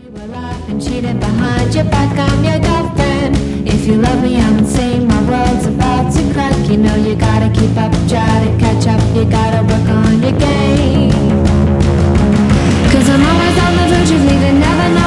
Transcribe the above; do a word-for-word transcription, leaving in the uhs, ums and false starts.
And cheated behind your back, I'm your girlfriend. If you love me, I'm insane, my world's about to crack. You know you gotta keep up, try to catch up, you gotta work on your game. Cause I'm always on the verge of leaving, never